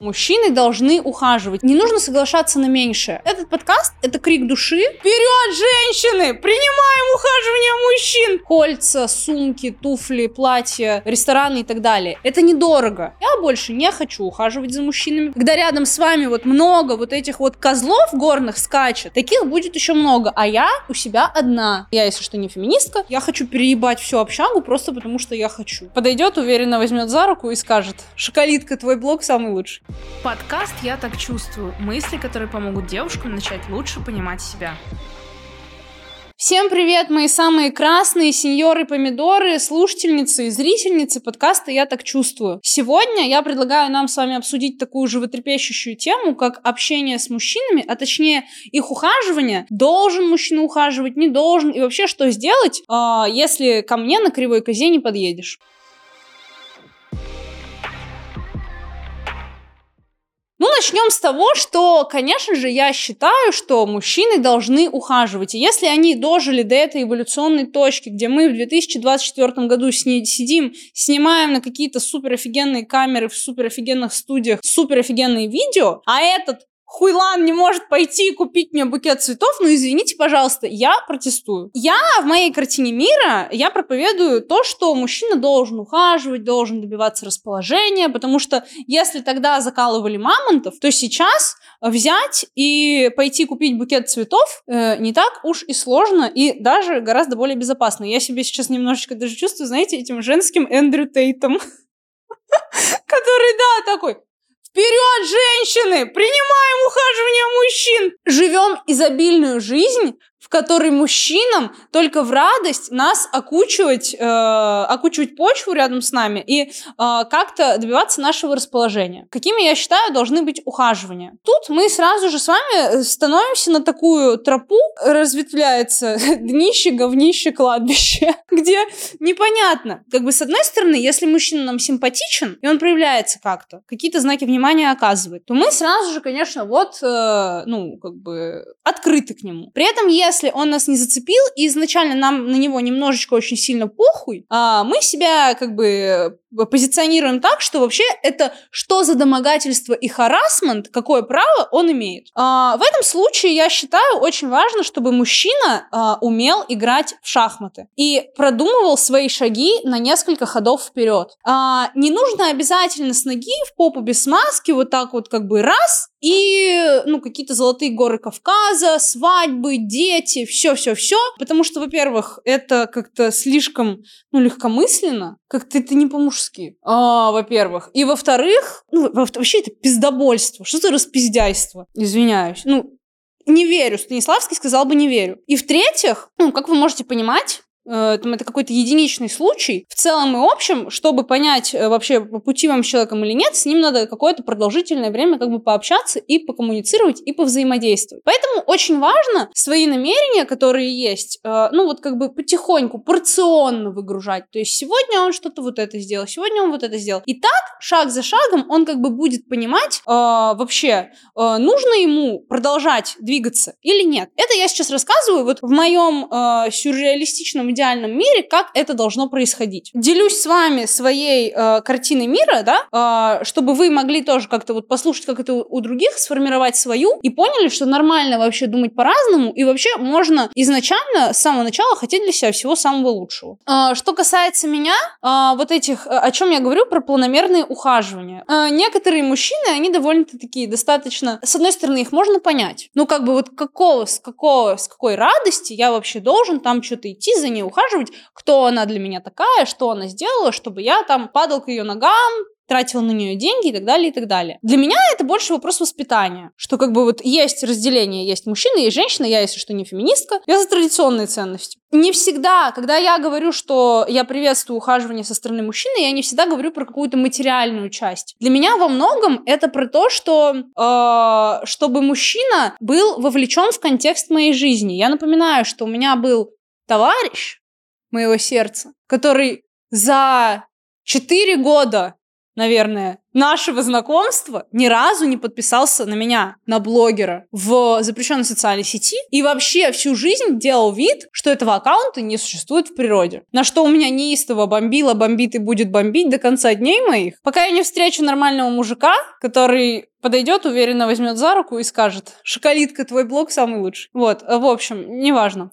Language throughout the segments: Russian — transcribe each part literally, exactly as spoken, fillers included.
Мужчины должны ухаживать. Не нужно соглашаться на меньшее. Этот подкаст — это крик души. Вперед, женщины! Принимаем ухаживание мужчин! Кольца, сумки, туфли, платья, рестораны и так далее. Это недорого. Я больше не хочу ухаживать за мужчинами. Когда рядом с вами вот много вот этих вот козлов горных скачет, таких будет еще много. А я у себя одна. Я, если что, не феминистка. Я хочу переебать всю общагу просто потому, что я хочу. Подойдет, уверенно возьмет за руку и скажет: «Шоколитка, твой блог самый лучший». Подкаст «Я так чувствую». Мысли, которые помогут девушкам начать лучше понимать себя. Всем привет, мои самые красные сеньоры-помидоры, слушательницы и зрительницы подкаста «Я так чувствую». Сегодня я предлагаю нам с вами обсудить такую животрепещущую тему, как общение с мужчинами, а точнее их ухаживание. Должен мужчина ухаживать, не должен, и вообще что сделать, если ко мне на кривой козе не подъедешь. Ну, начнем с того, что, конечно же, я считаю, что мужчины должны ухаживать. И если они дожили до этой эволюционной точки, где мы в две тысячи двадцать четвёртом году сни- сидим, снимаем на какие-то суперофигенные камеры в суперофигенных студиях суперофигенные видео, а этот хуйлан не может пойти и купить мне букет цветов, ну, извините, пожалуйста, я протестую. Я в моей картине мира, я проповедую то, что мужчина должен ухаживать, должен добиваться расположения, потому что если тогда закалывали мамонтов, то сейчас взять и пойти купить букет цветов э, не так уж и сложно, и даже гораздо более безопасно. Я себе сейчас немножечко даже чувствую, знаете, этим женским Эндрю Тейтом, который, да, такой: «Вперед, женщины! Принимаем ухаживание мужчин!» Живем изобильную жизнь, в которой мужчинам только в радость нас окучивать, э, окучивать почву рядом с нами и э, как-то добиваться нашего расположения. Какими, я считаю, должны быть ухаживания? Тут мы сразу же с вами становимся на такую тропу, разветвляется днище, говнище, кладбище, где непонятно. Как бы с одной стороны, если мужчина нам симпатичен, и он проявляется как-то, какие-то знаки внимания оказывает, то мы сразу же, конечно, вот, э, ну, как бы открыты к нему. При этом, если Если он нас не зацепил, и изначально нам на него немножечко очень сильно похуй, а мы себя как бы позиционируем так, что вообще это что за домогательство и харассмент, какое право он имеет. А, в этом случае, я считаю, очень важно, чтобы мужчина а, умел играть в шахматы и продумывал свои шаги на несколько ходов вперед. А, не нужно обязательно с ноги в попу без смазки вот так вот как бы раз, и, ну, какие-то золотые горы Кавказа, свадьбы, дети, все-все-все. Потому что, во-первых, это как-то слишком, ну, легкомысленно, как-то это не по-мужски, а, во-первых. И, во-вторых, ну, вообще это пиздобольство. Что за распиздяйство? Извиняюсь. Ну, не верю. Станиславский сказал бы «не верю». И, в-третьих, ну, как вы можете понимать, это какой-то единичный случай. В целом и общем, чтобы понять вообще, по пути вам с человеком или нет, с ним надо какое-то продолжительное время как бы пообщаться и покоммуницировать, и повзаимодействовать. Поэтому очень важно свои намерения, которые есть, ну вот как бы потихоньку, порционно выгружать. То есть сегодня он что-то вот это сделал, сегодня он вот это сделал. И так, шаг за шагом, он как бы будет понимать э, вообще, э, нужно ему продолжать двигаться или нет. Это я сейчас рассказываю вот в моем э, сюрреалистичном идеальном мире, как это должно происходить. Делюсь с вами своей э, картиной мира, да, э, чтобы вы могли тоже как-то вот послушать, как это у, у других, сформировать свою, и поняли, что нормально вообще думать по-разному, и вообще можно изначально, с самого начала, хотеть для себя всего самого лучшего. Э, что касается меня, э, вот этих, о чем я говорю, про планомерные ухаживания. Э, некоторые мужчины, они довольно-таки такие, достаточно, с одной стороны, их можно понять, ну как бы вот какого, с какого, с какой радости я вообще должен там что-то идти за ней, ухаживать, кто она для меня такая, что она сделала, чтобы я там падал к ее ногам, тратила на нее деньги и так далее, и так далее. Для меня это больше вопрос воспитания, что как бы вот есть разделение, есть мужчина, есть женщина, я, если что, не феминистка, я за традиционные ценности. Не всегда, когда я говорю, что я приветствую ухаживание со стороны мужчины, я не всегда говорю про какую-то материальную часть. Для меня во многом это про то, что э, чтобы мужчина был вовлечен в контекст моей жизни. Я напоминаю, что у меня был товарищ моего сердца, который за четыре года наверное, нашего знакомства ни разу не подписался на меня, на блогера в запрещенной социальной сети и вообще всю жизнь делал вид, что этого аккаунта не существует в природе. На что у меня неистово бомбило, бомбит и будет бомбить до конца дней моих, пока я не встречу нормального мужика, который подойдет, уверенно возьмет за руку и скажет: «Шоколитка, твой блог самый лучший». Вот, в общем, неважно.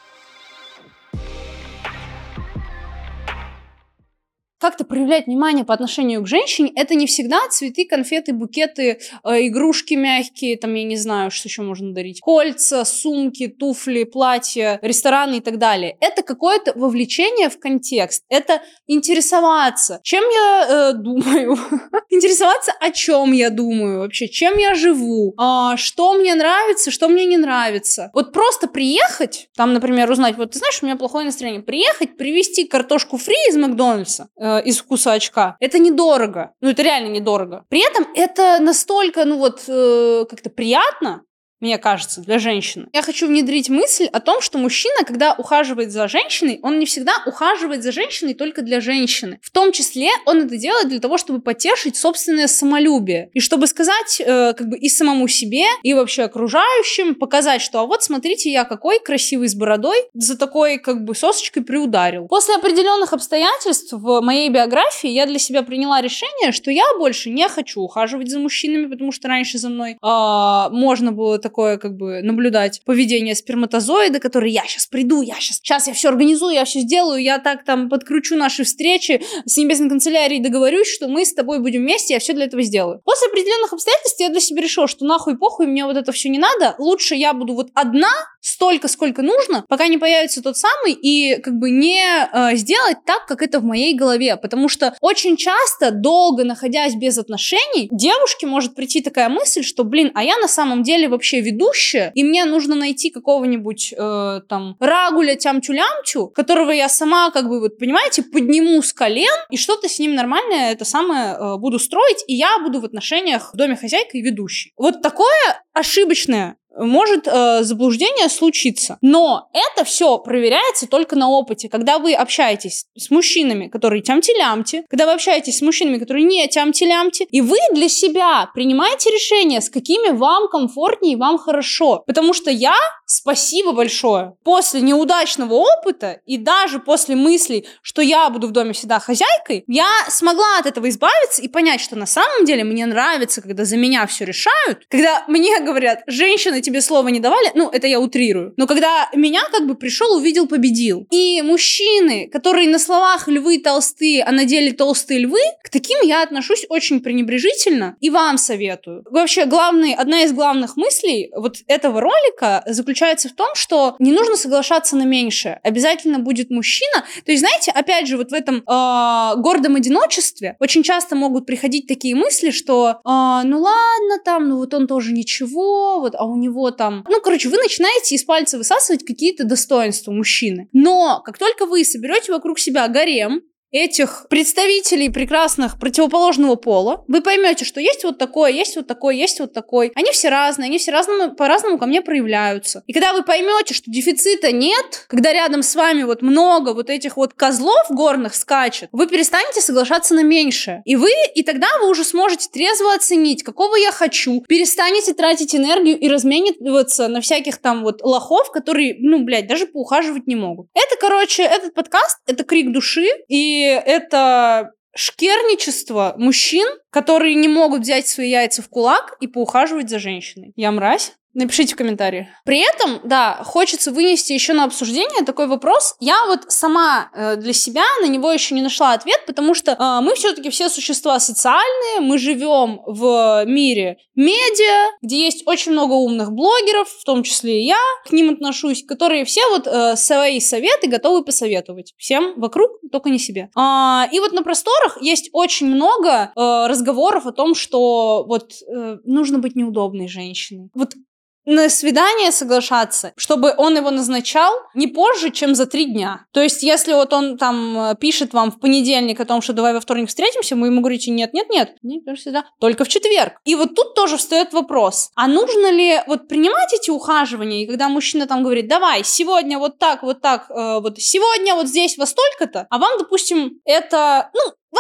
Как-то проявлять внимание по отношению к женщине — это не всегда цветы, конфеты, букеты, э, игрушки мягкие, там, я не знаю, что еще можно дарить, кольца, сумки, туфли, платья, рестораны и так далее. Это какое-то вовлечение в контекст, это интересоваться, чем я э, думаю, интересоваться, о чем я думаю вообще, чем я живу, э, что мне нравится, что мне не нравится. Вот просто приехать, там, например, узнать, вот ты знаешь, у меня плохое настроение, приехать, привезти картошку фри из Макдональдса, из вкуса очка. Это недорого. Ну, это реально недорого. При этом это настолько, ну вот, э, как-то приятно, мне кажется, для женщины. Я хочу внедрить мысль о том, что мужчина, когда ухаживает за женщиной, он не всегда ухаживает за женщиной только для женщины. В том числе он это делает для того, чтобы потешить собственное самолюбие. И чтобы сказать э, как бы и самому себе, и вообще окружающим, показать, что а вот смотрите, я какой красивый с бородой, за такой как бы сосочкой приударил. После определенных обстоятельств в моей биографии я для себя приняла решение, что я больше не хочу ухаживать за мужчинами, потому что раньше за мной э, можно было такое, как бы, наблюдать поведение сперматозоида, который: я сейчас приду, я сейчас, сейчас я все организую, я все сделаю, я так там подкручу наши встречи с небесной канцелярией, договорюсь, что мы с тобой будем вместе, я все для этого сделаю. После определенных обстоятельств я для себя решила, что нахуй похуй, мне вот это все не надо, лучше я буду вот одна, столько, сколько нужно, пока не появится тот самый, и как бы не э, сделать так, как это в моей голове, потому что очень часто, долго находясь без отношений, девушке может прийти такая мысль, что, блин, а я на самом деле вообще ведущая, и мне нужно найти какого-нибудь э, там рагуля тямтю-лямтю, которого я сама, как бы, вот, понимаете, подниму с колен, и что-то с ним нормальное это самое э, буду строить, и я буду в отношениях в доме хозяйка и ведущий. Вот такое ошибочное может э, заблуждение случиться. Но это все проверяется только на опыте. Когда вы общаетесь с мужчинами, которые тямти-лямти, когда вы общаетесь с мужчинами, которые не тямти-лямти, и вы для себя принимаете решение, с какими вам комфортнее и вам хорошо. Потому что я, спасибо большое, после неудачного опыта и даже после мыслей, что я буду в доме всегда хозяйкой, я смогла от этого избавиться и понять, что на самом деле мне нравится, когда за меня все решают, когда мне говорят: женщины, тебе слова не давали, ну, это я утрирую, но когда меня как бы пришел, увидел, победил. И мужчины, которые на словах львы толстые, а на деле толстые львы, к таким я отношусь очень пренебрежительно и вам советую. Вообще, главный, одна из главных мыслей вот этого ролика заключается в том, что не нужно соглашаться на меньшее. Обязательно будет мужчина. То есть, знаете, опять же, вот в этом э, гордом одиночестве очень часто могут приходить такие мысли, что э, ну ладно, там, ну вот он тоже ничего, вот, а у него там... Ну, короче, вы начинаете из пальца высасывать какие-то достоинства мужчины. Но как только вы соберете вокруг себя гарем этих представителей прекрасных противоположного пола, вы поймете, что есть вот такое, есть вот такое, есть вот такой. Они все разные, они все разному, по-разному ко мне проявляются. И когда вы поймете, что дефицита нет, когда рядом с вами вот много вот этих вот козлов горных скачет, вы перестанете соглашаться на меньшее. И вы, и тогда вы уже сможете трезво оценить, какого я хочу, перестанете тратить энергию и размениваться на всяких там вот лохов, которые, ну, блядь, даже поухаживать не могут. Это, короче, этот подкаст, это крик души, и И это шкерничество мужчин, которые не могут взять свои яйца в кулак и поухаживать за женщиной. Я мразь? Напишите в комментариях. При этом, да, хочется вынести еще на обсуждение такой вопрос. Я вот сама э, для себя на него еще не нашла ответ, потому что э, мы все-таки все существа социальные, мы живем в мире медиа, где есть очень много умных блогеров, в том числе и я к ним отношусь, которые все вот э, свои советы готовы посоветовать всем вокруг, только не себе. А, и вот на просторах есть очень много э, разговоров о том, что вот э, нужно быть неудобной женщиной. Вот на свидание соглашаться, чтобы он его назначал не позже, чем за три дня. То есть, если вот он там пишет вам в понедельник о том, что давай во вторник встретимся, вы ему говорите: нет, нет, нет, нет, всегда, только в четверг. И вот тут тоже встает вопрос, а нужно ли вот принимать эти ухаживания, и когда мужчина там говорит: давай, сегодня вот так, вот так, э, вот сегодня вот здесь во столько-то, а вам, допустим, это, ну, вам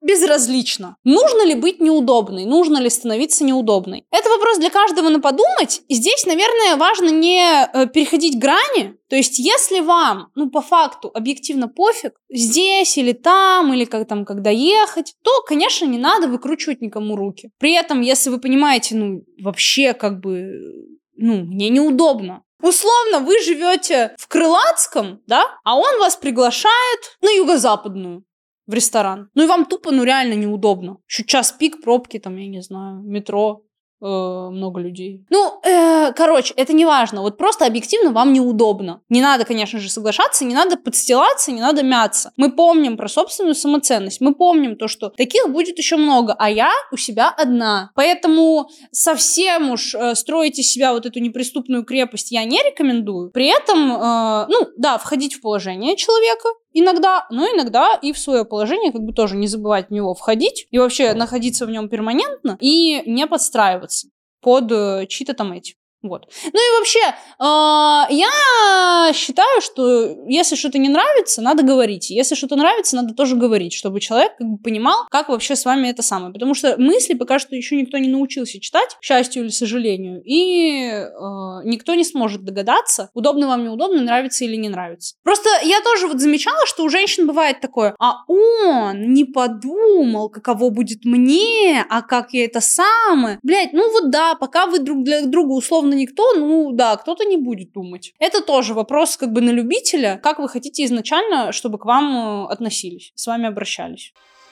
безразлично. Нужно ли быть неудобной? Нужно ли становиться неудобной? Это вопрос для каждого на подумать. И здесь, наверное, важно не э, переходить грани. То есть, если вам, ну, по факту, объективно пофиг, здесь или там, или как там, когда ехать, то, конечно, не надо выкручивать никому руки. При этом, если вы понимаете, ну, вообще, как бы, ну, мне неудобно. Условно, вы живете в Крылатском, да, а он вас приглашает на Юго-Западную в ресторан. Ну и вам тупо, ну реально неудобно. Еще час пик, пробки, там, я не знаю, метро. Э, много людей. Ну, э, короче, это не важно. Вот просто объективно вам неудобно. Не надо, конечно же, соглашаться, не надо подстилаться, не надо мяться. Мы помним про собственную самоценность. Мы помним то, что таких будет еще много, а я у себя одна. Поэтому совсем уж э, строить из себя вот эту неприступную крепость я не рекомендую. При этом, э, ну, да, входить в положение человека иногда, но иногда и в свое положение, как бы тоже не забывать в него входить и вообще находиться в нем перманентно и не подстраиваться под э, чьи-то там эти. Вот. Ну и вообще, э, я считаю, что если что-то не нравится, надо говорить. Если что-то нравится, надо тоже говорить, чтобы человек как бы понимал, как вообще с вами это самое. Потому что мысли пока что еще никто не научился читать, к счастью или к сожалению, и э, никто не сможет догадаться, удобно вам, неудобно, нравится или не нравится. Просто я тоже вот замечала, что у женщин бывает такое: а он не подумал, каково будет мне, а как я это самое. Блять, ну вот да, пока вы друг для друга условно никто, ну да, кто-то не будет думать. Это тоже вопрос как бы на любителя, как вы хотите изначально, чтобы к вам относились, с вами обращались.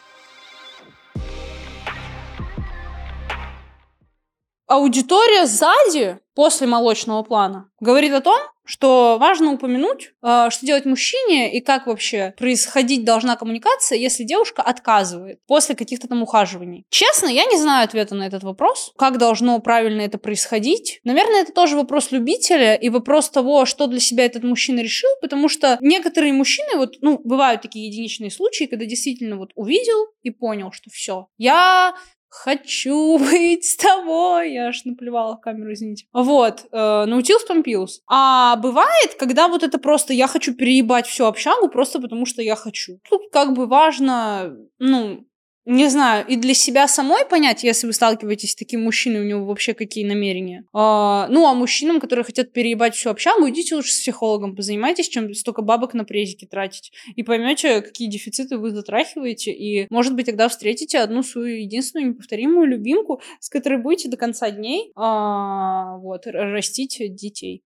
Аудитория сзади, после молочного плана, говорит о том, что важно упомянуть, что делать мужчине и как вообще происходить должна коммуникация, если девушка отказывает после каких-то там ухаживаний. Честно, я не знаю ответа на этот вопрос, как должно правильно это происходить. Наверное, это тоже вопрос любителя и вопрос того, что для себя этот мужчина решил, потому что некоторые мужчины, вот, ну, бывают такие единичные случаи, когда действительно вот увидел и понял, что все, я... хочу быть с тобой. Я аж наплевала в камеру, извините. Вот. Э, наутилус помпилус. А бывает, когда вот это просто я хочу переебать всю общагу просто потому, что я хочу. Тут как бы важно, ну... не знаю, и для себя самой понять, если вы сталкиваетесь с таким мужчиной, у него вообще какие намерения. А, ну, а мужчинам, которые хотят переебать всю общагу, идите лучше с психологом, позанимайтесь, чем столько бабок на презики тратить. И поймете, какие дефициты вы затрахиваете, и, может быть, тогда встретите одну свою единственную неповторимую любимку, с которой будете до конца дней а, вот, растить детей.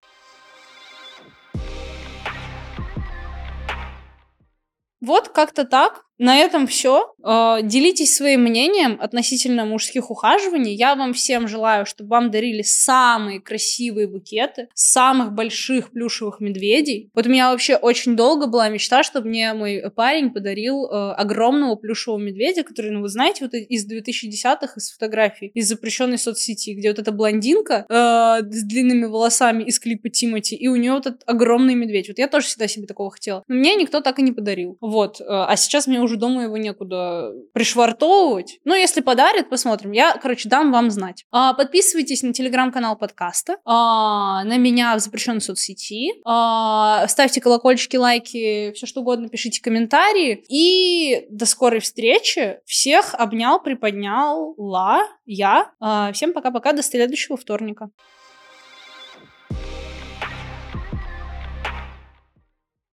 Вот как-то так. На этом все. Делитесь своим мнением относительно мужских ухаживаний. Я вам всем желаю, чтобы вам дарили самые красивые букеты, самых больших плюшевых медведей. Вот у меня вообще очень долго была мечта, чтобы мне мой парень подарил э, огромного плюшевого медведя, который, ну вы знаете, вот из двухтысячных, из фотографий, из запрещенной соцсети, где вот эта блондинка э, с длинными волосами из клипа Тимати, и у нее вот этот огромный медведь. Вот я тоже всегда себе такого хотела. Но мне никто так и не подарил. Вот. А сейчас мне уже дома его некуда пришвартовывать. Но если подарят, посмотрим. Я, короче, дам вам знать. А, подписывайтесь на телеграм-канал подкаста, а, на меня в запрещенной соцсети, а, ставьте колокольчики, лайки, все что угодно, пишите комментарии. И до скорой встречи. Всех обнял, приподнял, ла, я. А, всем пока-пока, до следующего вторника.